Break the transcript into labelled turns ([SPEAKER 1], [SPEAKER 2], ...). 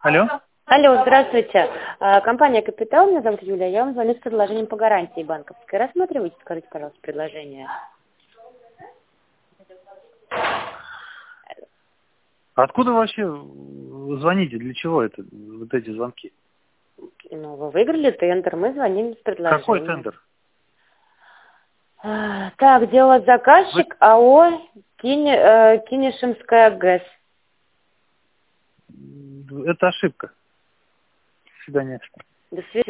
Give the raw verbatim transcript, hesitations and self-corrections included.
[SPEAKER 1] Алло.
[SPEAKER 2] Алло, здравствуйте. А, Компания «Капитал», меня зовут Юлия. Я вам звоню с предложением по гарантии банковской. Рассматривайте, скажите, пожалуйста, предложение.
[SPEAKER 1] Откуда вообще вы звоните? Для чего это, вот эти звонки?
[SPEAKER 2] Ну, вы выиграли тендер, мы звоним с предложением.
[SPEAKER 1] Какой тендер?
[SPEAKER 2] А, Так, где у вас заказчик?
[SPEAKER 1] Вы...
[SPEAKER 2] АО Кини- э, Кинешемская ГЭС.
[SPEAKER 1] Это ошибка. До свидания.
[SPEAKER 2] До свидания.